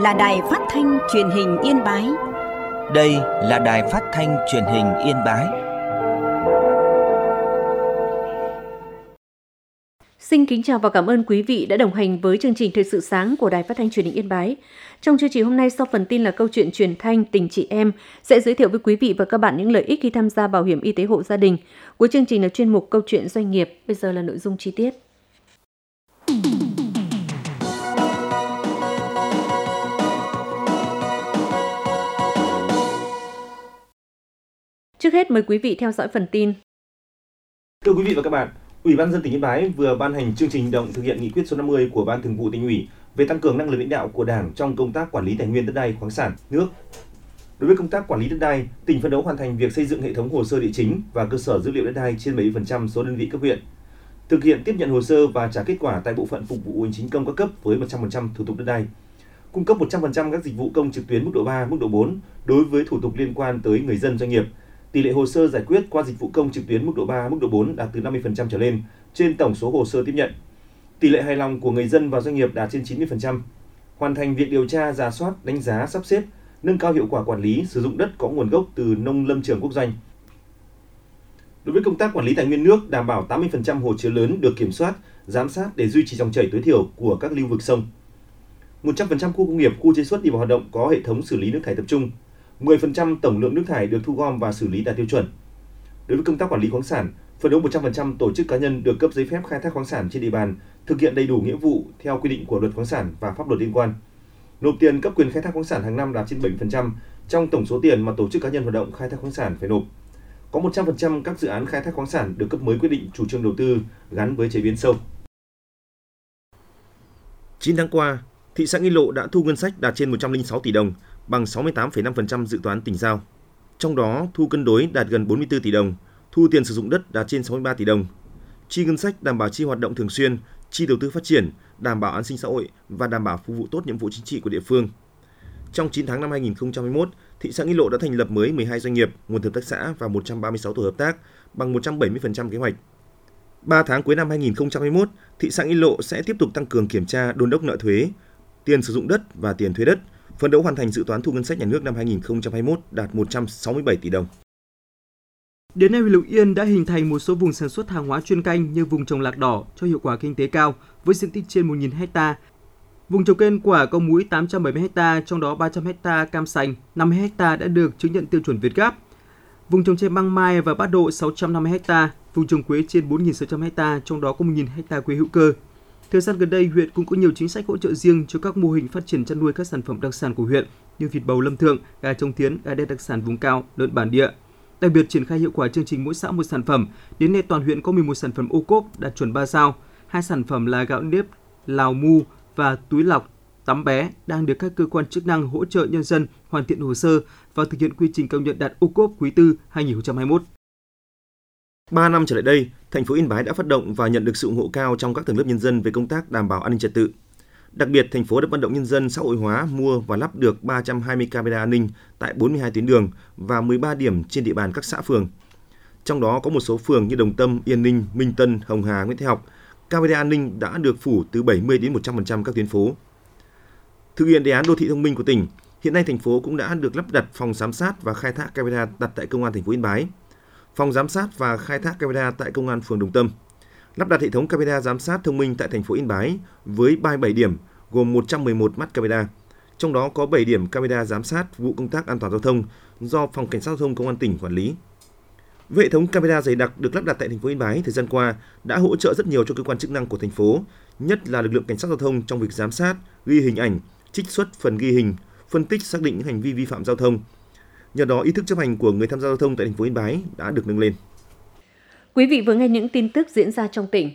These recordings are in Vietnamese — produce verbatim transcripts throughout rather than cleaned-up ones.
là Đài Phát thanh Truyền hình Yên Bái. Đây là Đài Phát thanh Truyền hình Yên Bái. Xin kính chào và cảm ơn quý vị đã đồng hành với chương trình Thời sự sáng của Đài Phát thanh Truyền hình Yên Bái. Trong chương trình hôm nay, sau phần tin là câu chuyện truyền thanh tình chị em, sẽ giới thiệu với quý vị và các bạn những lợi ích khi tham gia bảo hiểm y tế hộ gia đình. Cuối chương trình là chuyên mục câu chuyện doanh nghiệp. Bây giờ là nội dung chi tiết. Trước hết mời quý vị theo dõi phần tin. Thưa quý vị và các bạn, Ủy ban nhân dân tỉnh Yên Bái vừa ban hành chương trình hành động thực hiện nghị quyết số năm mươi của Ban Thường vụ Tỉnh ủy về tăng cường năng lực lãnh đạo của Đảng trong công tác quản lý tài nguyên đất đai, khoáng sản, nước. Đối với công tác quản lý đất đai, tỉnh phấn đấu hoàn thành việc xây dựng hệ thống hồ sơ địa chính và cơ sở dữ liệu đất đai trên bảy mươi phần trăm số đơn vị cấp huyện, thực hiện tiếp nhận hồ sơ và trả kết quả tại bộ phận phục vụ hành chính công các cấp với một trăm phần trăm thủ tục đất đai, cung cấp một trăm phần trăm các dịch vụ công trực tuyến mức độ ba, mức độ bốn đối với thủ tục liên quan tới người dân, doanh nghiệp. Tỷ lệ hồ sơ giải quyết qua dịch vụ công trực tuyến mức độ ba, mức độ bốn đạt từ năm mươi phần trăm trở lên trên tổng số hồ sơ tiếp nhận. Tỷ lệ hài lòng của người dân và doanh nghiệp đạt trên chín mươi phần trăm. Hoàn thành việc điều tra, rà soát, đánh giá, sắp xếp, nâng cao hiệu quả quản lý sử dụng đất có nguồn gốc từ nông lâm trường quốc doanh. Đối với công tác quản lý tài nguyên nước, đảm bảo tám mươi phần trăm hồ chứa lớn được kiểm soát, giám sát để duy trì dòng chảy tối thiểu của các lưu vực sông. một trăm phần trăm khu công nghiệp, khu chế xuất đi vào hoạt động có hệ thống xử lý nước thải tập trung. mười phần trăm tổng lượng nước thải được thu gom và xử lý đạt tiêu chuẩn. Đối với công tác quản lý khoáng sản, phấn đấu một trăm phần trăm tổ chức cá nhân được cấp giấy phép khai thác khoáng sản trên địa bàn thực hiện đầy đủ nghĩa vụ theo quy định của Luật khoáng sản và pháp luật liên quan. Nộp tiền cấp quyền khai thác khoáng sản hàng năm đạt trên bảy mươi phần trăm trong tổng số tiền mà tổ chức cá nhân hoạt động khai thác khoáng sản phải nộp. Có một trăm phần trăm các dự án khai thác khoáng sản được cấp mới quyết định chủ trương đầu tư gắn với chế biến sâu. chín tháng qua, thị xã Nghi Lộ đã thu ngân sách đạt trên một trăm lẻ sáu tỷ đồng, bằng sáu mươi tám phẩy năm phần trăm dự toán tỉnh giao. Trong đó, thu cân đối đạt gần bốn mươi tư tỷ đồng, thu tiền sử dụng đất đạt trên sáu mươi ba tỷ đồng. Chi ngân sách đảm bảo chi hoạt động thường xuyên, chi đầu tư phát triển, đảm bảo an sinh xã hội và đảm bảo phục vụ tốt nhiệm vụ chính trị của địa phương. Trong chín tháng năm hai nghìn không trăm hai mươi mốt, thị xã Nghi Lộ đã thành lập mới mười hai doanh nghiệp, một hợp tác xã và một trăm ba mươi sáu tổ hợp tác, bằng một trăm bảy mươi phần trăm kế hoạch. ba tháng cuối năm hai nghìn không trăm hai mươi mốt, thị xã Nghi Lộ sẽ tiếp tục tăng cường kiểm tra, đôn đốc nợ thuế, tiền sử dụng đất và tiền thuê đất, phấn đấu hoàn thành dự toán thu ngân sách nhà nước năm hai nghìn không trăm hai mươi mốt đạt một trăm sáu mươi bảy tỷ đồng. Đến nay, huyện Lục Yên đã hình thành một số vùng sản xuất hàng hóa chuyên canh như vùng trồng lạc đỏ cho hiệu quả kinh tế cao với diện tích trên một nghìn ha, vùng trồng cây quả có múi tám trăm bảy mươi ha, trong đó ba trăm ha cam sành, năm mươi ha đã được chứng nhận tiêu chuẩn Việt Gáp, vùng trồng chè măng mai và bát độ sáu trăm năm mươi ha, vùng trồng quế trên bốn nghìn sáu trăm ha, trong đó có một nghìn ha quế hữu cơ. Thời gian gần đây, huyện cũng có nhiều chính sách hỗ trợ riêng cho các mô hình phát triển chăn nuôi các sản phẩm đặc sản của huyện như vịt bầu Lâm Thượng, gà trống Thiến, gà đen đặc sản vùng cao, lợn bản địa. Đặc biệt triển khai hiệu quả chương trình mỗi xã một sản phẩm. Đến nay toàn huyện có mười một sản phẩm ô cốp đạt chuẩn ba sao, hai sản phẩm là gạo nếp, lào mu và túi lọc tắm bé đang được các cơ quan chức năng hỗ trợ nhân dân hoàn thiện hồ sơ và thực hiện quy trình công nhận đạt ô cốp quý tư hai nghìn không trăm hai mươi mốt. ba năm trở lại đây, thành phố Yên Bái đã phát động và nhận được sự ủng hộ cao trong các tầng lớp nhân dân về công tác đảm bảo an ninh trật tự. Đặc biệt, thành phố đã vận động nhân dân xã hội hóa mua và lắp được ba trăm hai mươi camera an ninh tại bốn mươi hai tuyến đường và mười ba điểm trên địa bàn các xã phường. Trong đó có một số phường như Đồng Tâm, Yên Ninh, Minh Tân, Hồng Hà, Nguyễn Thái Học, camera an ninh đã được phủ từ bảy mươi đến một trăm phần trăm các tuyến phố. Thực hiện đề án đô thị thông minh của tỉnh, hiện nay thành phố cũng đã được lắp đặt phòng giám sát và khai thác camera đặt tại Công an thành phố Yên Bái, phòng giám sát và khai thác camera tại Công an phường Đồng Tâm, lắp đặt hệ thống camera giám sát thông minh tại thành phố Yên Bái với ba mươi bảy điểm gồm một trăm mười một mắt camera, trong đó có bảy điểm camera giám sát vụ công tác an toàn giao thông do Phòng Cảnh sát giao thông Công an tỉnh quản lý. Với hệ thống camera dày đặc được lắp đặt tại thành phố Yên Bái thời gian qua đã hỗ trợ rất nhiều cho cơ quan chức năng của thành phố, nhất là lực lượng cảnh sát giao thông trong việc giám sát, ghi hình ảnh, trích xuất phần ghi hình, phân tích xác định những hành vi vi phạm giao thông. Nhờ đó, ý thức chấp hành của người tham gia giao thông tại thành phố Yên Bái đã được nâng lên. Quý vị vừa nghe những tin tức diễn ra trong tỉnh.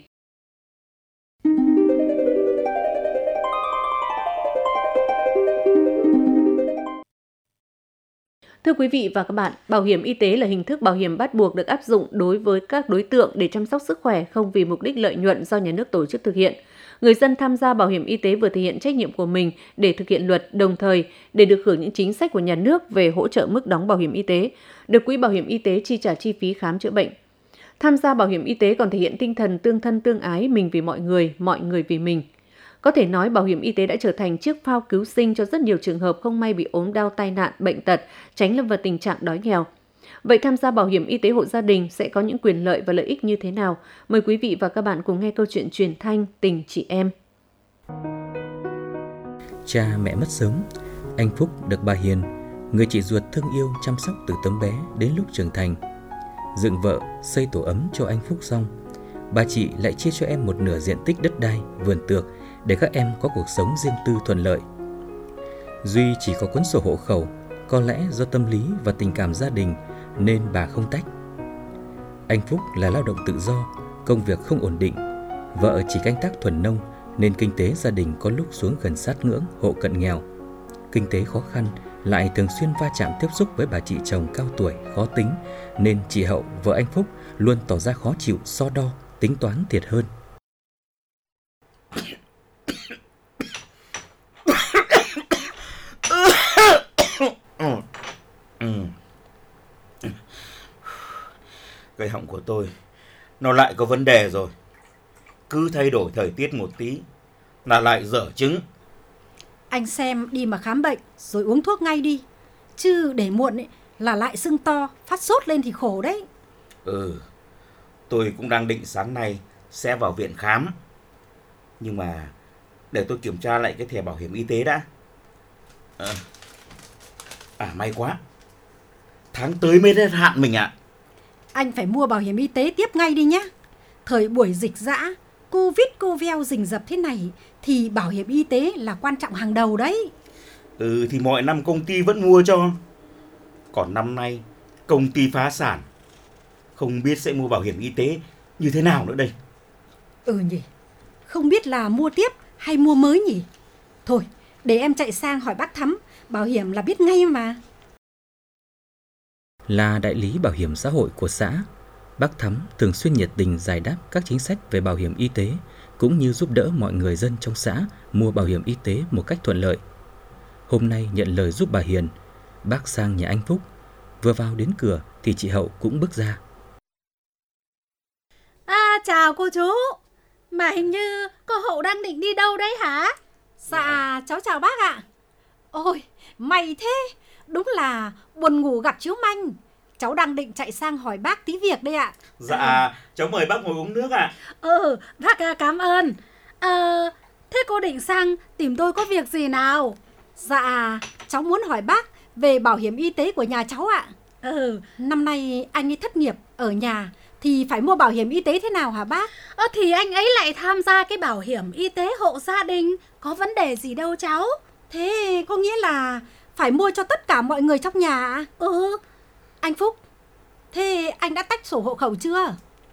Thưa quý vị và các bạn, bảo hiểm y tế là hình thức bảo hiểm bắt buộc được áp dụng đối với các đối tượng để chăm sóc sức khỏe không vì mục đích lợi nhuận do nhà nước tổ chức thực hiện. Người dân tham gia bảo hiểm y tế vừa thể hiện trách nhiệm của mình để thực hiện luật, đồng thời để được hưởng những chính sách của nhà nước về hỗ trợ mức đóng bảo hiểm y tế, được Quỹ Bảo hiểm y tế chi trả chi phí khám chữa bệnh. Tham gia bảo hiểm y tế còn thể hiện tinh thần tương thân tương ái, mình vì mọi người, mọi người vì mình. Có thể nói bảo hiểm y tế đã trở thành chiếc phao cứu sinh cho rất nhiều trường hợp không may bị ốm đau, tai nạn, bệnh tật, tránh lâm vào tình trạng đói nghèo. Vậy tham gia bảo hiểm y tế hộ gia đình sẽ có những quyền lợi và lợi ích như thế nào? Mời quý vị và các bạn cùng nghe câu chuyện truyền thanh Tình chị em. Cha mẹ mất sớm, anh Phúc được bà Hiền, người chị ruột thương yêu chăm sóc từ tấm bé đến lúc trưởng thành. Dựng vợ, xây tổ ấm cho anh Phúc xong, bà chị lại chia cho em một nửa diện tích đất đai, vườn tược để các em có cuộc sống riêng tư thuận lợi. Duy chỉ có cuốn sổ hộ khẩu, có lẽ do tâm lý và tình cảm gia đình nên bà không tách. Anh Phúc là lao động tự do, công việc không ổn định, vợ chỉ canh tác thuần nông nên kinh tế gia đình có lúc xuống gần sát ngưỡng hộ cận nghèo. Kinh tế khó khăn, lại thường xuyên va chạm tiếp xúc với bà chị chồng cao tuổi, khó tính, nên chị Hậu, vợ anh Phúc, luôn tỏ ra khó chịu, so đo, tính toán thiệt hơn. Cái họng của tôi nó lại có vấn đề rồi. Cứ thay đổi thời tiết một tí là lại dở chứng. Anh xem đi mà khám bệnh rồi uống thuốc ngay đi. Chứ để muộn ấy, là lại sưng to, phát sốt lên thì khổ đấy. Ừ, tôi cũng đang định sáng nay sẽ vào viện khám. Nhưng mà để tôi kiểm tra lại cái thẻ bảo hiểm y tế đã. À, à may quá, tháng tới mới hết hạn mình ạ. À. Anh phải mua bảo hiểm y tế tiếp ngay đi nhé. Thời buổi dịch dã, Covid cô veo rình rập thế này thì bảo hiểm y tế là quan trọng hàng đầu đấy. Ừ thì mọi năm công ty vẫn mua cho. Còn năm nay công ty phá sản, không biết sẽ mua bảo hiểm y tế như thế nào nữa đây. Ừ nhỉ, không biết là mua tiếp hay mua mới nhỉ. Thôi, để em chạy sang hỏi bác Thắm, bảo hiểm là biết ngay mà. Là đại lý bảo hiểm xã hội của xã, bác Thắm thường xuyên nhiệt tình giải đáp các chính sách về bảo hiểm y tế, cũng như giúp đỡ mọi người dân trong xã mua bảo hiểm y tế một cách thuận lợi. Hôm nay nhận lời giúp bà Hiền, bác sang nhà anh Phúc. Vừa vào đến cửa thì chị Hậu cũng bước ra. À, chào cô chú. Mà hình như cô Hậu đang định đi đâu đấy hả? Dạ, cháu chào bác ạ. Ôi, may thế. Đúng là buồn ngủ gặp chiếu manh. Cháu đang định chạy sang hỏi bác tí việc đây ạ. Dạ, à. cháu mời bác ngồi uống nước ạ. À. Ừ, bác cảm ơn. À, thế cô định sang tìm tôi có việc gì nào? Dạ, cháu muốn hỏi bác về bảo hiểm y tế của nhà cháu ạ. Ừ, năm nay anh ấy thất nghiệp ở nhà thì phải mua bảo hiểm y tế thế nào hả bác? Ờ, thì anh ấy lại tham gia cái bảo hiểm y tế hộ gia đình, có vấn đề gì đâu cháu. Thế có nghĩa là phải mua cho tất cả mọi người trong nhà ạ? Ừ. Anh Phúc, thế anh đã tách sổ hộ khẩu chưa?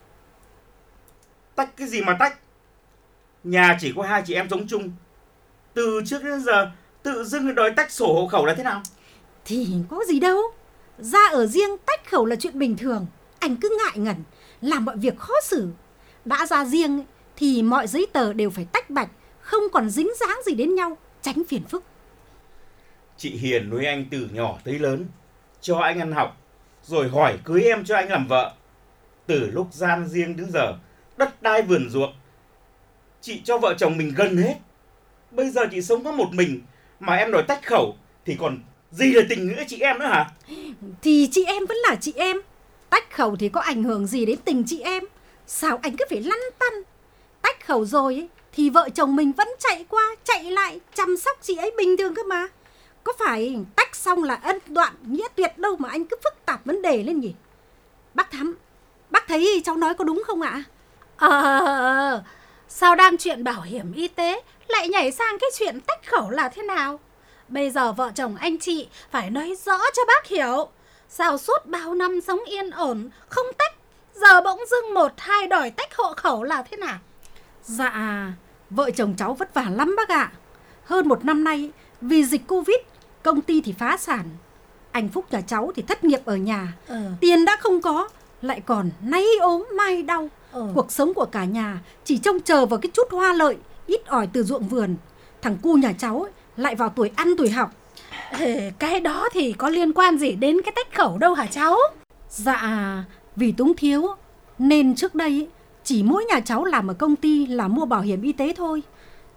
Tách cái gì mà tách? Nhà chỉ có hai chị em sống chung. Từ trước đến giờ tự dưng đòi tách sổ hộ khẩu là thế nào? Thì có gì đâu. Ra ở riêng tách khẩu là chuyện bình thường. Anh cứ ngại ngần, làm mọi việc khó xử. Đã ra riêng thì mọi giấy tờ đều phải tách bạch, không còn dính dáng gì đến nhau, tránh phiền phức. Chị Hiền nuôi anh từ nhỏ tới lớn, cho anh ăn học, rồi hỏi cưới em cho anh làm vợ. Từ lúc gian riêng đến giờ, đất đai vườn ruộng, chị cho vợ chồng mình gần hết. Bây giờ chị sống có một mình, mà em đòi tách khẩu, thì còn gì là tình nghĩa chị em nữa hả? Thì chị em vẫn là chị em. Tách khẩu thì có ảnh hưởng gì đến tình chị em? Sao anh cứ phải lăn tăn? Tách khẩu rồi ấy, thì vợ chồng mình vẫn chạy qua, chạy lại, chăm sóc chị ấy bình thường cơ mà. Có phải tách xong là ân đoạn nghĩa tuyệt đâu mà anh cứ phức tạp vấn đề lên nhỉ? Bác Thắm, bác thấy cháu nói có đúng không ạ? Ờ, sao đang chuyện bảo hiểm y tế lại nhảy sang cái chuyện tách khẩu là thế nào? Bây giờ vợ chồng anh chị phải nói rõ cho bác hiểu. Sao suốt bao năm sống yên ổn, không tách, giờ bỗng dưng một hai đòi tách hộ khẩu là thế nào? Dạ, vợ chồng cháu vất vả lắm bác ạ. Hơn một năm nay, vì dịch Covid, công ty thì phá sản. Anh Phúc nhà cháu thì thất nghiệp ở nhà. ừ. Tiền đã không có, lại còn nay ốm mai đau. ừ. Cuộc sống của cả nhà chỉ trông chờ vào cái chút hoa lợi ít ỏi từ ruộng vườn. Thằng cu nhà cháu ấy, lại vào tuổi ăn tuổi học. Ê, cái đó thì có liên quan gì đến cái tách khẩu đâu hả cháu? Dạ, vì túng thiếu nên trước đây chỉ mỗi nhà cháu làm ở công ty là mua bảo hiểm y tế thôi.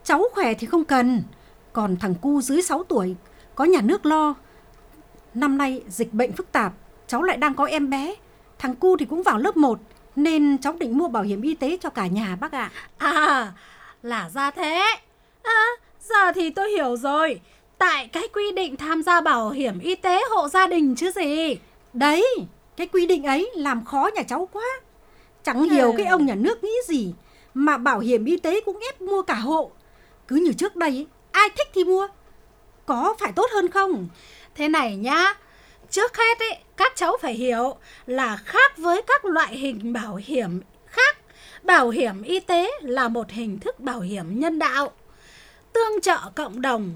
Cháu khỏe thì không cần. Còn thằng cu dưới sáu tuổi có nhà nước lo. Năm nay dịch bệnh phức tạp, cháu lại đang có em bé. Thằng cu thì cũng vào lớp một, nên cháu định mua bảo hiểm y tế cho cả nhà bác ạ. À, là ra thế. À, giờ thì tôi hiểu rồi. Tại cái quy định tham gia bảo hiểm y tế hộ gia đình chứ gì. Đấy, cái quy định ấy làm khó nhà cháu quá. Chẳng hiểu cái ông nhà nước nghĩ gì mà bảo hiểm y tế cũng ép mua cả hộ. Cứ như trước đây, ai thích thì mua. Có phải tốt hơn không? Thế này nhá, trước hết ấy, các cháu phải hiểu là khác với các loại hình bảo hiểm khác. Bảo hiểm y tế là một hình thức bảo hiểm nhân đạo, tương trợ cộng đồng,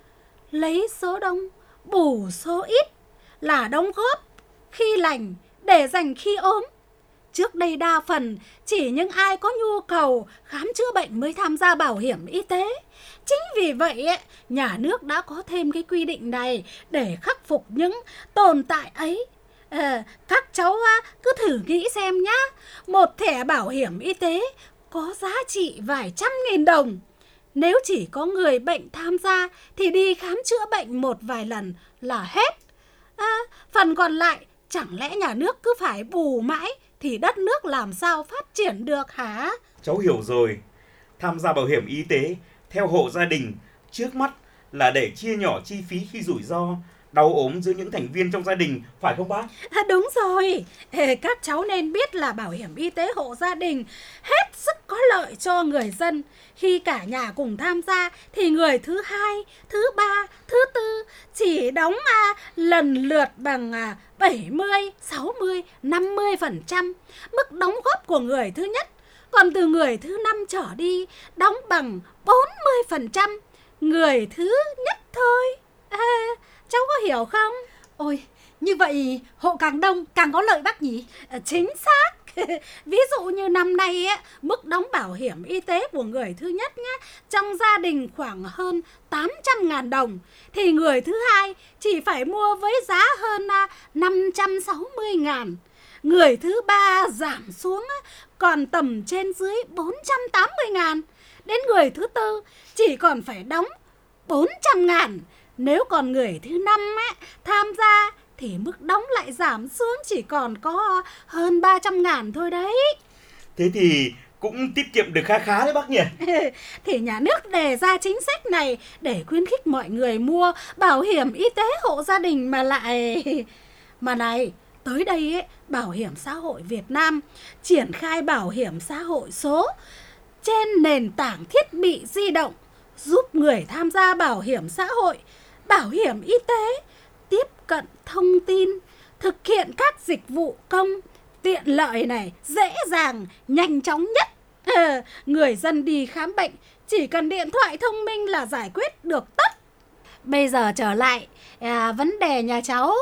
lấy số đông, bù số ít, là đóng góp khi lành để dành khi ốm. Trước đây đa phần chỉ những ai có nhu cầu khám chữa bệnh mới tham gia bảo hiểm y tế. Chính vì vậy, nhà nước đã có thêm cái quy định này để khắc phục những tồn tại ấy. À, các cháu cứ thử nghĩ xem nhá, một thẻ bảo hiểm y tế có giá trị vài trăm nghìn đồng. Nếu chỉ có người bệnh tham gia thì đi khám chữa bệnh một vài lần là hết. À, phần còn lại chẳng lẽ nhà nước cứ phải bù mãi thì đất nước làm sao phát triển được hả? Cháu hiểu rồi. Tham gia bảo hiểm y tế theo hộ gia đình trước mắt là để chia nhỏ chi phí khi rủi ro, đau ốm giữa những thành viên trong gia đình, phải không bác? À, đúng rồi. Các cháu nên biết là bảo hiểm y tế hộ gia đình hết sức có lợi cho người dân. Khi cả nhà cùng tham gia thì người thứ hai, thứ ba, thứ tư chỉ đóng à, lần lượt bằng à, bảy mươi, sáu mươi, năm mươi phần trăm mức đóng góp của người thứ nhất. Còn từ người thứ năm trở đi đóng bằng bốn mươi phần trăm người thứ nhất thôi. À, cháu có hiểu không? Ôi, như vậy hộ càng đông càng có lợi bác nhỉ? À, chính xác. Ví dụ như năm nay ấy, mức đóng bảo hiểm y tế của người thứ nhất nhé, trong gia đình khoảng hơn tám trăm ngàn đồng, thì người thứ hai chỉ phải mua với giá hơn năm trăm sáu mươi ngàn. Người thứ ba giảm xuống còn tầm trên dưới bốn trăm tám mươi ngàn. Đến người thứ tư chỉ còn phải đóng bốn trăm ngàn. Nếu còn người thứ năm ấy, tham gia thì mức đóng lại giảm xuống chỉ còn có hơn ba trăm ngàn thôi đấy. Thế thì cũng tiết kiệm được khá khá đấy bác nhỉ? Thì nhà nước đề ra chính sách này để khuyến khích mọi người mua bảo hiểm y tế hộ gia đình mà lại... Mà này, tới đây ấy, Bảo hiểm xã hội Việt Nam triển khai bảo hiểm xã hội số trên nền tảng thiết bị di động, giúp người tham gia bảo hiểm xã hội, bảo hiểm y tế tiếp cận thông tin, thực hiện các dịch vụ công tiện lợi này, dễ dàng, nhanh chóng nhất. À, người dân đi khám bệnh chỉ cần điện thoại thông minh là giải quyết được tất. Bây giờ trở lại à, vấn đề nhà cháu.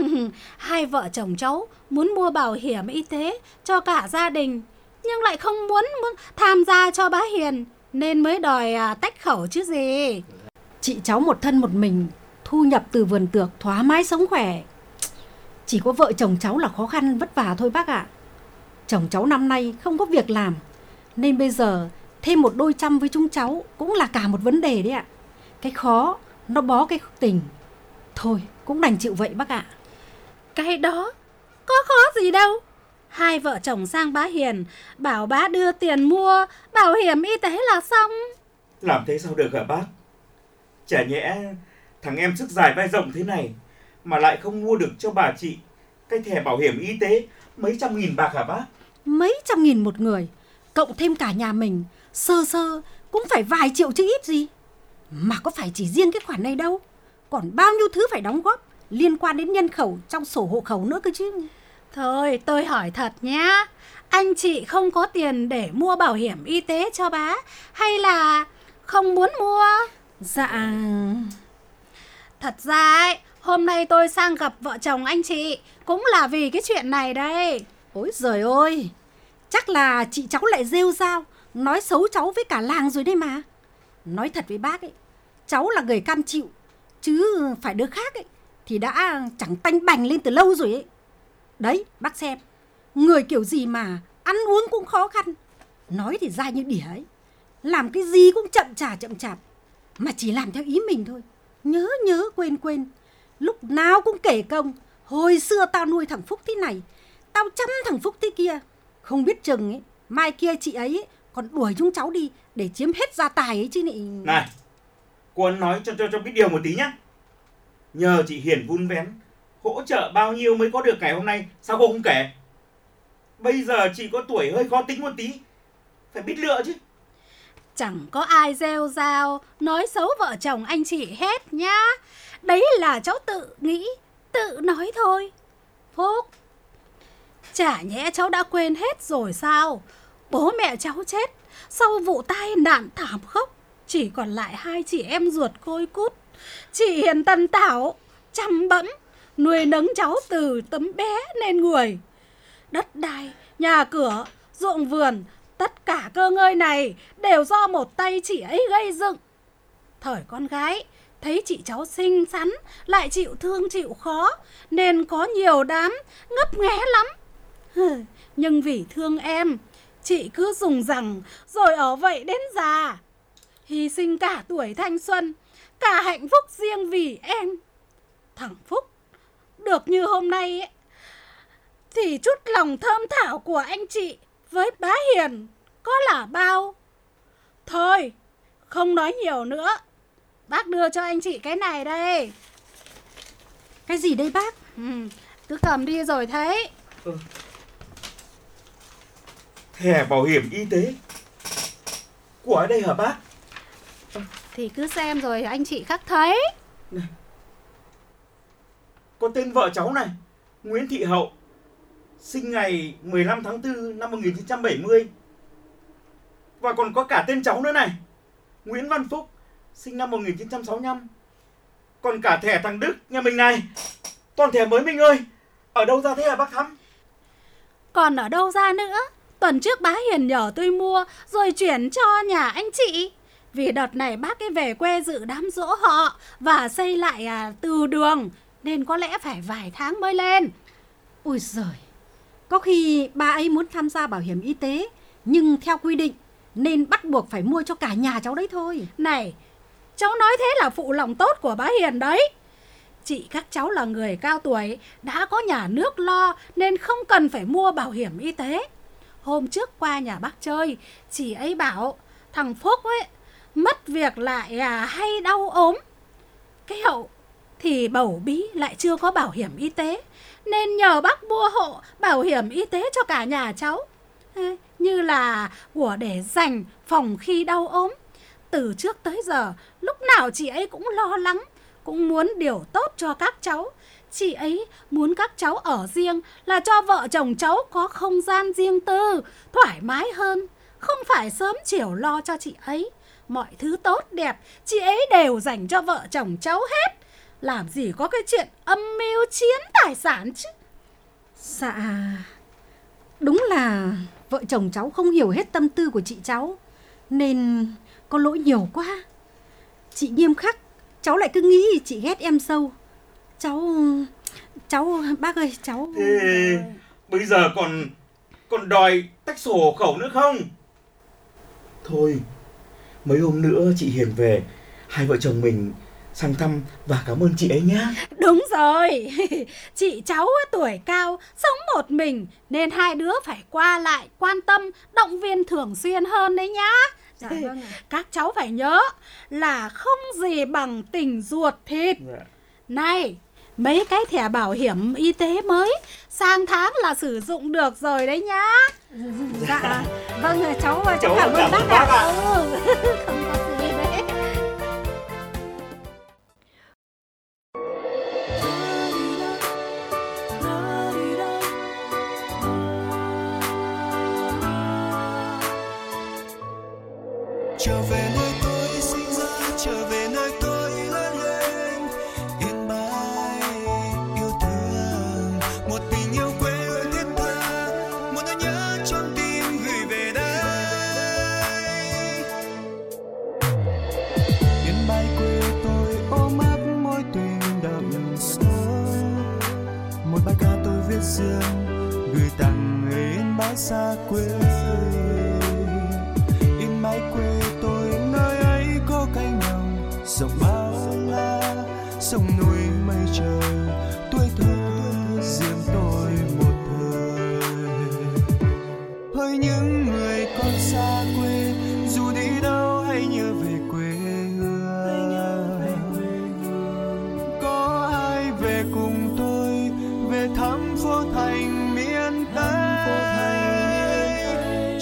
Hai vợ chồng cháu muốn mua bảo hiểm y tế cho cả gia đình, nhưng lại không muốn, muốn tham gia cho bá Hiền, nên mới đòi à, tách khẩu chứ gì. Chị cháu một thân một mình, thu nhập từ vườn tược, thoải mái sống khỏe. Chỉ có vợ chồng cháu là khó khăn vất vả thôi bác ạ. Chồng cháu năm nay không có việc làm, nên bây giờ thêm một đôi trăm với chúng cháu cũng là cả một vấn đề đấy ạ. Cái khó nó bó cái tình. Thôi cũng đành chịu vậy bác ạ. Cái đó có khó gì đâu. Hai vợ chồng sang bá Hiền bảo bá đưa tiền mua bảo hiểm y tế là xong. Làm thế sao được hả bác? Chả nhẽ thằng em sức dài vai rộng thế này mà lại không mua được cho bà chị cái thẻ bảo hiểm y tế mấy trăm nghìn bạc hả bác? Mấy trăm nghìn một người, cộng thêm cả nhà mình, sơ sơ cũng phải vài triệu chứ ít gì. Mà có phải chỉ riêng cái khoản này đâu, còn bao nhiêu thứ phải đóng góp liên quan đến nhân khẩu trong sổ hộ khẩu nữa cơ chứ. Thôi tôi hỏi thật nhá, anh chị không có tiền để mua bảo hiểm y tế cho bá, hay là không muốn mua? Dạ... Thật ra ấy, hôm nay tôi sang gặp vợ chồng anh chị cũng là vì cái chuyện này đây. Ôi giời ơi, chắc là chị cháu lại rêu rao, nói xấu cháu với cả làng rồi đấy mà. Nói thật với bác ấy, cháu là người cam chịu, chứ phải đứa khác ấy thì đã chẳng tanh bành lên từ lâu rồi ấy. Đấy, bác xem, người kiểu gì mà ăn uống cũng khó khăn. Nói thì dai như đỉa ấy, làm cái gì cũng chậm chạp chậm chạp, mà chỉ làm theo ý mình thôi. Nhớ nhớ quên quên, lúc nào cũng kể công. Hồi xưa tao nuôi thằng Phúc thế này, tao chăm thằng Phúc thế kia. Không biết chừng ấy, mai kia chị ấy, ấy còn đuổi chúng cháu đi để chiếm hết gia tài ấy chứ nị. Này, cô Ân nói cho, cho, cho biết điều một tí nhá. Nhờ chị Hiền vun vén, hỗ trợ bao nhiêu mới có được ngày hôm nay, sao cô không kể? Bây giờ chị có tuổi hơi khó tính một tí, phải biết lựa chứ. Chẳng có ai rêu rao nói xấu vợ chồng anh chị hết nhá. Đấy là cháu tự nghĩ, tự nói thôi. Phúc, chả nhẽ cháu đã quên hết rồi sao? Bố mẹ cháu chết sau vụ tai nạn thảm khốc, chỉ còn lại hai chị em ruột côi cút. Chị Hiền tần tảo, chăm bẵm, nuôi nấng cháu từ tấm bé nên người. Đất đai, nhà cửa, ruộng vườn, tất cả cơ ngơi này đều do một tay chị ấy gây dựng. Thời con gái, thấy chị cháu xinh xắn, lại chịu thương chịu khó, nên có nhiều đám ngấp nghé lắm. Nhưng vì thương em, chị cứ dùng rằng rồi ở vậy đến già, hy sinh cả tuổi thanh xuân, cả hạnh phúc riêng vì em. Thằng Phúc được như hôm nay ấy, thì chút lòng thơm thảo của anh chị với bá Hiền có là bao. Thôi, không nói nhiều nữa, bác đưa cho anh chị cái này đây. Cái gì đây bác? Ừ, cứ cầm đi rồi thấy. Ừ. Thẻ bảo hiểm y tế của ở đây hả bác? Thì cứ xem rồi anh chị khắc thấy. Này, có tên vợ cháu này, Nguyễn Thị Hậu, sinh ngày mười lăm tháng tư năm một nghìn chín trăm bảy mươi. Và còn có cả tên cháu nữa này, Nguyễn Văn Phúc, sinh năm một nghìn chín trăm sáu mươi lăm. Còn cả thẻ thằng Đức nhà mình này, toàn thẻ mới mình ơi. Ở đâu ra thế hả bác Thắm? Còn ở đâu ra nữa? Tuần trước bá Hiền nhờ tôi mua rồi chuyển cho nhà anh chị. Vì đợt này bác ấy về quê dự đám giỗ họ và xây lại à, từ đường, nên có lẽ phải vài tháng mới lên. Ôi giời, có khi bà ấy muốn tham gia bảo hiểm y tế, nhưng theo quy định nên bắt buộc phải mua cho cả nhà cháu đấy thôi. Này, cháu nói thế là phụ lòng tốt của bá Hiền đấy. Chị các cháu là người cao tuổi, đã có nhà nước lo nên không cần phải mua bảo hiểm y tế. Hôm trước qua nhà bác chơi, chị ấy bảo thằng Phúc ấy mất việc lại à, hay đau ốm. Cái Hậu thì bầu bí lại chưa có bảo hiểm y tế, nên nhờ bác mua hộ bảo hiểm y tế cho cả nhà cháu, như là của để dành phòng khi đau ốm. Từ trước tới giờ, lúc nào chị ấy cũng lo lắng, cũng muốn điều tốt cho các cháu. Chị ấy muốn các cháu ở riêng là cho vợ chồng cháu có không gian riêng tư, thoải mái hơn, không phải sớm chiều lo cho chị ấy. Mọi thứ tốt đẹp chị ấy đều dành cho vợ chồng cháu hết. Làm gì có cái chuyện âm mưu chiếm tài sản chứ. Dạ, đúng là vợ chồng cháu không hiểu hết tâm tư của chị cháu, nên có lỗi nhiều quá. Chị nghiêm khắc, cháu lại cứ nghĩ chị ghét em sâu. Cháu... Cháu... Bác ơi, cháu... Thế bây giờ còn... Còn đòi tách sổ hộ khẩu nữa không? Thôi, mấy hôm nữa chị Hiền về, hai vợ chồng mình sang thăm và cảm ơn chị ấy nhé. Đúng rồi, chị cháu tuổi cao, sống một mình, nên hai đứa phải qua lại, quan tâm, động viên thường xuyên hơn đấy nhá. Dạ, vâng ạ. Các cháu phải nhớ là không gì bằng tình ruột thịt. Dạ. Này, mấy cái thẻ bảo hiểm y tế mới sang tháng là sử dụng được rồi đấy nhá. Dạ, vâng, cháu, cháu, Cháu cảm ơn cảm bác ơn bác ạ. ạ. Ừ, không có gì đấy. Trở về nơi tôi sinh ra, trở về nơi tôi lớn lên, yên bái yêu thương, một tình yêu quê hương thiết tha, một nỗi nhớ trong tim gửi về đây. Yên bái quê tôi ôm ấp mối tình đậm sâu, một bài ca tôi viết riêng gửi tặng người yên bái xa quê. Yên bái quê tôi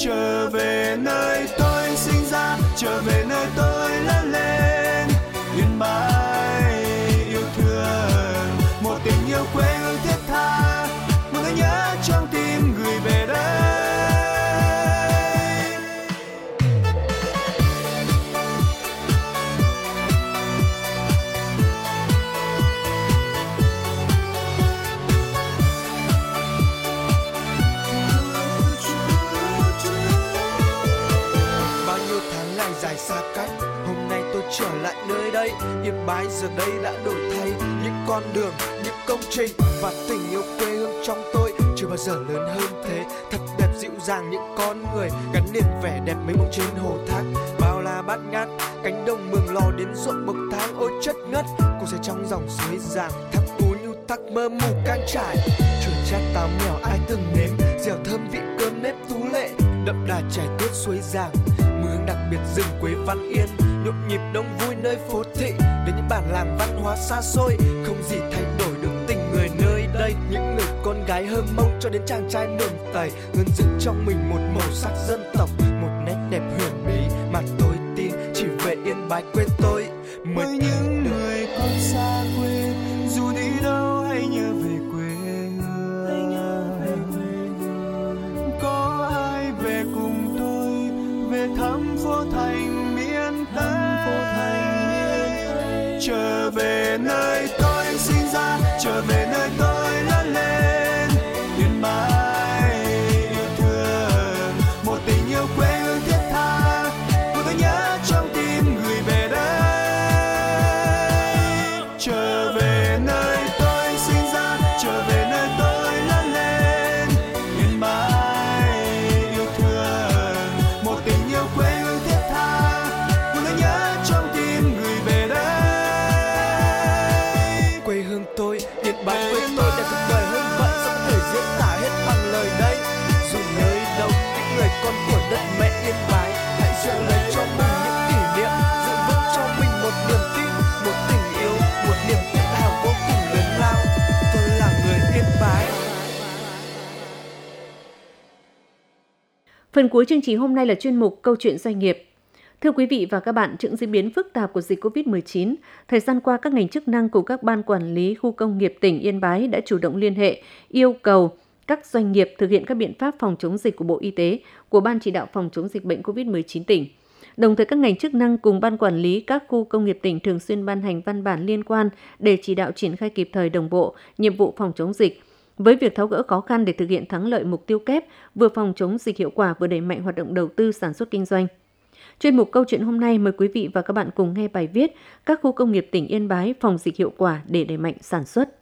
trở về nơi tôi sinh ra, trở về nơi tôi lớn lên. Yên Bái yêu thương, một tình yêu quê hương thiết tha, một nỗi nhớ trong tim gửi về đây. Dài xa cách, hôm nay tôi trở lại nơi đây. Yên Bái giờ đây đã đổi thay, những con đường, những công trình và tình yêu quê hương trong tôi chưa bao giờ lớn hơn thế. Thật đẹp dịu dàng những con người gắn liền vẻ đẹp mấy bông trên hồ thác. Bao la bát ngát, cánh đồng mường lò đến ruộng bậc thang. Ôi chất ngất, cô sẽ trong dòng suối giàng, thác ú nhu thác mơ mù cang trải. Chuột chát táo mèo ai từng nếm, dẻo thơm vị cơm nếp tú lệ, đậm đà trải tuyết suối giàng. Hương đặc biệt rừng quê Văn Yên, nhộn nhịp đông vui nơi phố thị, đến những bản làng văn hóa xa xôi, không gì thay đổi được tình người nơi đây. Những người con gái Hơ Mông cho đến chàng trai Mường Tày, luôn giữ trong mình một màu sắc dân tộc, một nét đẹp huyền bí mà tôi tin chỉ về Yên Bái quê tôi mới với những người con xa quê, dù đi đâu hãy nhớ về quê hương. Có ai về cùng tôi về thăm phố thành miền Tây, trở về nơi tôi sinh ra, trở về nơi tôi lớn lên. Yên Bái yêu thương, một tình yêu quê hương thiết tha, một nỗi nhớ trong tim gửi về đây. Trở về nơi tôi sinh ra, trở về nơi tôi lớn lên. Yên Bái yêu thương, một tình yêu quê hương thiết tha, một nỗi nhớ trong tim gửi về đây. Quê hương tôi, Yên Bái quê tôi đẹp cuộc đời hơn vậy, sao có thể diễn tả hết bằng lời đây. Dù nơi đâu những người con của đất mẹ Yên Bái, hãy giữ lấy cho mình những kỷ niệm, giữ vững cho mình một niềm tin, một tình yêu, một niềm tự hào vô cùng lớn lao. Tôi là người Yên Bái. Phần cuối chương trình hôm nay là chuyên mục Câu chuyện doanh nghiệp. Thưa quý vị và các bạn, trước diễn biến phức tạp của dịch covid mười chín, thời gian qua các ngành chức năng cùng các ban quản lý khu công nghiệp tỉnh Yên Bái đã chủ động liên hệ, yêu cầu các doanh nghiệp thực hiện các biện pháp phòng chống dịch của Bộ Y tế, của Ban chỉ đạo phòng chống dịch bệnh covid mười chín tỉnh. Đồng thời các ngành chức năng cùng ban quản lý các khu công nghiệp tỉnh thường xuyên ban hành văn bản liên quan để chỉ đạo triển khai kịp thời đồng bộ nhiệm vụ phòng chống dịch, với việc tháo gỡ khó khăn để thực hiện thắng lợi mục tiêu kép vừa phòng chống dịch hiệu quả vừa đẩy mạnh hoạt động đầu tư sản xuất kinh doanh. Chuyên mục Câu chuyện hôm nay mời quý vị và các bạn cùng nghe bài viết các khu công nghiệp tỉnh Yên Bái phòng dịch hiệu quả để đẩy mạnh sản xuất.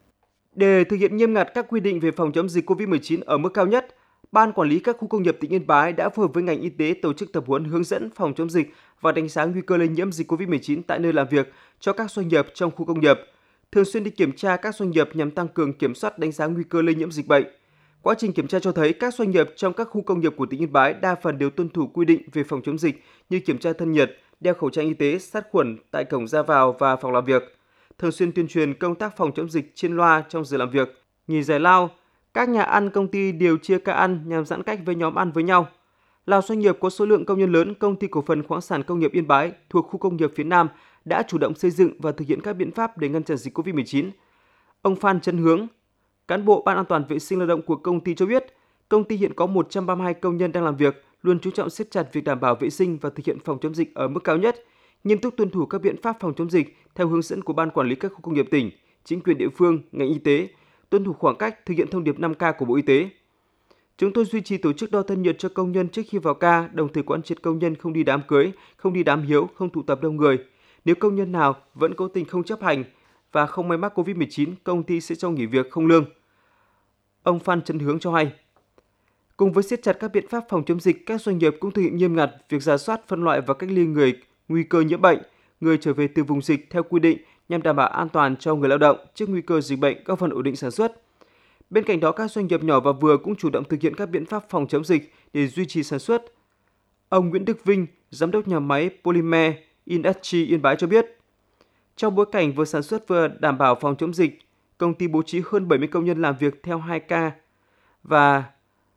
Để thực hiện nghiêm ngặt các quy định về phòng chống dịch covid mười chín ở mức cao nhất, Ban quản lý các khu công nghiệp tỉnh Yên Bái đã phối hợp với ngành y tế tổ chức tập huấn hướng dẫn phòng chống dịch và đánh giá nguy cơ lây nhiễm dịch covid mười chín tại nơi làm việc cho các doanh nghiệp trong khu công nghiệp, thường xuyên đi kiểm tra các doanh nghiệp nhằm tăng cường kiểm soát đánh giá nguy cơ lây nhiễm dịch bệnh. Quá trình kiểm tra cho thấy các doanh nghiệp trong các khu công nghiệp của tỉnh Yên Bái đa phần đều tuân thủ quy định về phòng chống dịch như kiểm tra thân nhiệt, đeo khẩu trang y tế, sát khuẩn tại cổng ra vào và phòng làm việc, thường xuyên tuyên truyền công tác phòng chống dịch trên loa trong giờ làm việc, nghỉ giải lao. Các nhà ăn công ty đều chia ca ăn nhằm giãn cách với nhóm ăn với nhau. Là doanh nghiệp có số lượng công nhân lớn, Công ty cổ phần khoáng sản công nghiệp Yên Bái thuộc khu công nghiệp phía Nam đã chủ động xây dựng và thực hiện các biện pháp để ngăn chặn dịch covid mười chín. Ông Phan Trấn Hướng, cán bộ Ban an toàn vệ sinh lao động của công ty cho biết, công ty hiện có một trăm ba mươi hai công nhân đang làm việc, luôn chú trọng siết chặt việc đảm bảo vệ sinh và thực hiện phòng chống dịch ở mức cao nhất, nghiêm túc tuân thủ các biện pháp phòng chống dịch theo hướng dẫn của Ban quản lý các khu công nghiệp tỉnh, chính quyền địa phương, ngành y tế, tuân thủ khoảng cách, thực hiện thông điệp năm K của Bộ Y tế. Chúng tôi duy trì tổ chức đo thân nhiệt cho công nhân trước khi vào ca, đồng thời quán triệt công nhân không đi đám cưới, không đi đám hiếu, không tụ tập đông người. Nếu công nhân nào vẫn cố tình không chấp hành và không may mắc covid mười chín, công ty sẽ cho nghỉ việc không lương. Ông Phan Trấn Hướng cho hay. Cùng với siết chặt các biện pháp phòng chống dịch, các doanh nghiệp cũng thực hiện nghiêm ngặt việc rà soát, phân loại và cách ly người nguy cơ nhiễm bệnh, người trở về từ vùng dịch theo quy định nhằm đảm bảo an toàn cho người lao động trước nguy cơ dịch bệnh, góp phần ổn định sản xuất. Bên cạnh đó, các doanh nghiệp nhỏ và vừa cũng chủ động thực hiện các biện pháp phòng chống dịch để duy trì sản xuất. Ông Nguyễn Đức Vinh, giám đốc nhà máy Polymer Industry Yên Bái cho biết, trong bối cảnh vừa sản xuất vừa đảm bảo phòng chống dịch, công ty bố trí hơn bảy mươi công nhân làm việc theo hai ca và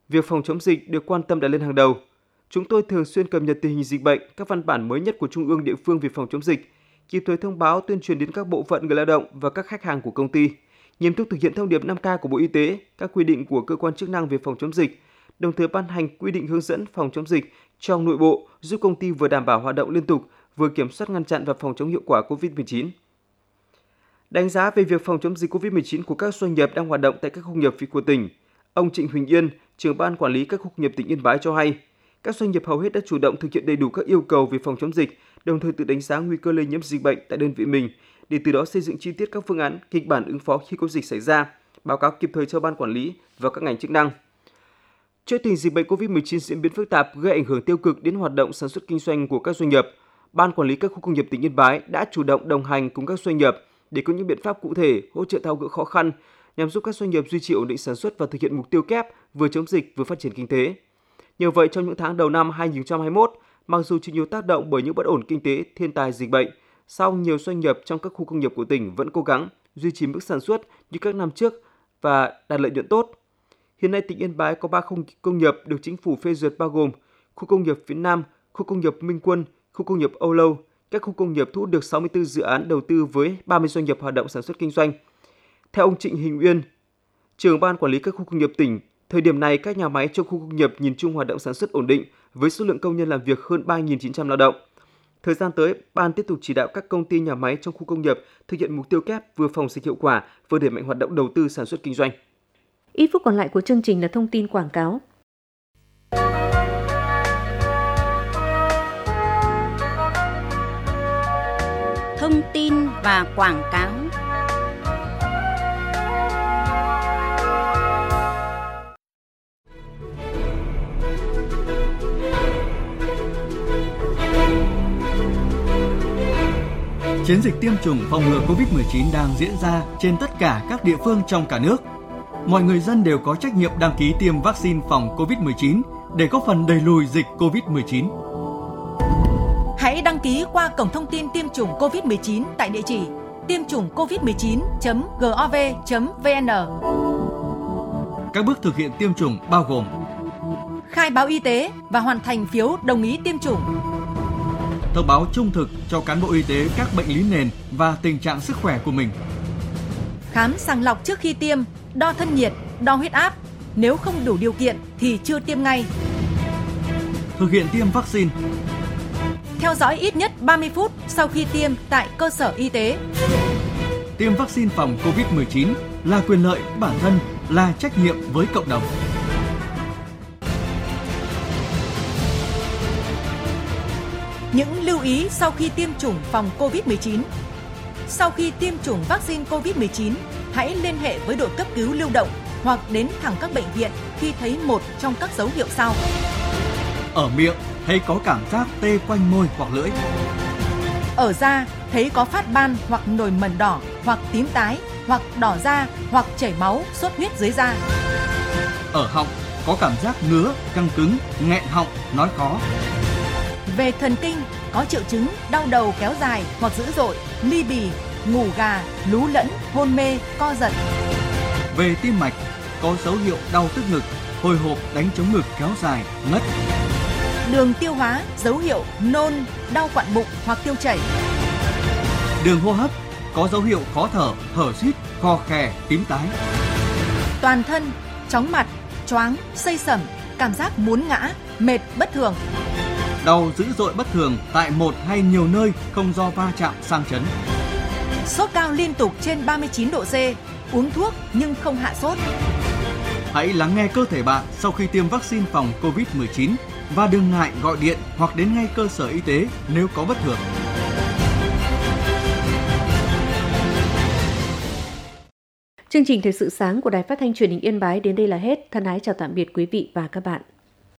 việc phòng chống dịch được quan tâm đặt lên hàng đầu. Chúng tôi thường xuyên cập nhật tình hình dịch bệnh, các văn bản mới nhất của trung ương địa phương về phòng chống dịch, kịp thời thông báo tuyên truyền đến các bộ phận người lao động và các khách hàng của công ty, nghiêm túc thực hiện thông điệp năm K của Bộ Y tế, các quy định của cơ quan chức năng về phòng chống dịch, đồng thời ban hành quy định hướng dẫn phòng chống dịch trong nội bộ, giúp công ty vừa đảm bảo hoạt động liên tục, vừa kiểm soát ngăn chặn và phòng chống hiệu quả covid mười chín. Đánh giá về việc phòng chống dịch covid mười chín của các doanh nghiệp đang hoạt động tại các khu công nghiệp của tỉnh, ông Trịnh Huỳnh Yên, trưởng ban quản lý các khu công nghiệp tỉnh Yên Bái cho hay, các doanh nghiệp hầu hết đã chủ động thực hiện đầy đủ các yêu cầu về phòng chống dịch, đồng thời tự đánh giá nguy cơ lây nhiễm dịch bệnh tại đơn vị mình, để từ đó xây dựng chi tiết các phương án, kịch bản ứng phó khi có dịch xảy ra, báo cáo kịp thời cho ban quản lý và các ngành chức năng. Trước tình dịch bệnh covid mười chín diễn biến phức tạp gây ảnh hưởng tiêu cực đến hoạt động sản xuất kinh doanh của các doanh nghiệp, ban quản lý các khu công nghiệp tỉnh Yên Bái đã chủ động đồng hành cùng các doanh nghiệp để có những biện pháp cụ thể hỗ trợ tháo gỡ khó khăn nhằm giúp các doanh nghiệp duy trì ổn định sản xuất và thực hiện mục tiêu kép vừa chống dịch vừa phát triển kinh tế. Nhờ vậy, trong những tháng đầu năm hai nghìn không trăm hai mươi mốt, mặc dù chịu nhiều tác động bởi những bất ổn kinh tế, thiên tai, dịch bệnh, song nhiều doanh nghiệp trong các khu công nghiệp của tỉnh vẫn cố gắng duy trì mức sản xuất như các năm trước và đạt lợi nhuận tốt. Hiện nay, tỉnh Yên Bái có ba khu công nghiệp được chính phủ phê duyệt bao gồm khu công nghiệp phía Nam, khu công nghiệp Minh Quân, khu công nghiệp Âu Lâu. Các khu công nghiệp thu hút được sáu mươi tư dự án đầu tư với ba mươi doanh nghiệp hoạt động sản xuất kinh doanh. Theo ông Trịnh Huỳnh Yên, trưởng ban quản lý các khu công nghiệp tỉnh, thời điểm này các nhà máy trong khu công nghiệp nhìn chung hoạt động sản xuất ổn định với số lượng công nhân làm việc hơn ba nghìn chín trăm lao động. Thời gian tới, ban tiếp tục chỉ đạo các công ty nhà máy trong khu công nghiệp thực hiện mục tiêu kép vừa phòng dịch hiệu quả, vừa đẩy mạnh hoạt động đầu tư sản xuất kinh doanh. Ít phút còn lại của chương trình là thông tin quảng cáo. Thông tin và quảng cáo. Chiến dịch tiêm chủng phòng ngừa covid mười chín đang diễn ra trên tất cả các địa phương trong cả nước. Mọi người dân đều có trách nhiệm đăng ký tiêm vaccine phòng covid mười chín để góp phần đẩy lùi dịch covid mười chín. Hãy đăng ký qua cổng thông tin tiêm chủng covid mười chín tại địa chỉ tiêm chủng covid mười chín chấm gov chấm vn. Các bước thực hiện tiêm chủng bao gồm khai báo y tế và hoàn thành phiếu đồng ý tiêm chủng, thông báo trung thực cho cán bộ y tế các bệnh lý nền và tình trạng sức khỏe của mình, khám sàng lọc trước khi tiêm, đo thân nhiệt, đo huyết áp. Nếu không đủ điều kiện thì chưa tiêm ngay. Thực hiện tiêm vaccine. Theo dõi ít nhất ba mươi phút sau khi tiêm tại cơ sở y tế. Tiêm vaccine phòng covid mười chín là quyền lợi bản thân, là trách nhiệm với cộng đồng. Những lưu ý sau khi tiêm chủng phòng covid mười chín. Sau khi tiêm chủng vaccine covid mười chín, hãy liên hệ với đội cấp cứu lưu động hoặc đến thẳng các bệnh viện khi thấy một trong các dấu hiệu sau. Ở miệng thấy có cảm giác tê quanh môi hoặc lưỡi. Ở da thấy có phát ban hoặc nổi mẩn đỏ hoặc tím tái hoặc đỏ da hoặc chảy máu, xuất huyết dưới da. Ở họng có cảm giác ngứa, căng cứng, nghẹn họng, nói khó. Về thần kinh có triệu chứng đau đầu kéo dài hoặc dữ dội, ly bì, ngủ gà, lú lẫn, hôn mê, co giật. Về tim mạch có dấu hiệu đau tức ngực, hồi hộp, đánh trống ngực kéo dài, ngất. Đường tiêu hóa dấu hiệu nôn, đau quặn bụng hoặc tiêu chảy. Đường hô hấp có dấu hiệu khó thở, thở rít, khò khè, tím tái. Toàn thân chóng mặt, choáng, xây sẩm, cảm giác muốn ngã, mệt bất thường. Đau dữ dội bất thường tại một hay nhiều nơi không do va chạm sang chấn. Sốt cao liên tục trên ba mươi chín độ C, uống thuốc nhưng không hạ sốt. Hãy lắng nghe cơ thể bạn sau khi tiêm vaccine phòng covid mười chín và đừng ngại gọi điện hoặc đến ngay cơ sở y tế nếu có bất thường. Chương trình Thời sự sáng của Đài Phát thanh Truyền hình Yên Bái đến đây là hết. Thân ái chào tạm biệt quý vị và các bạn.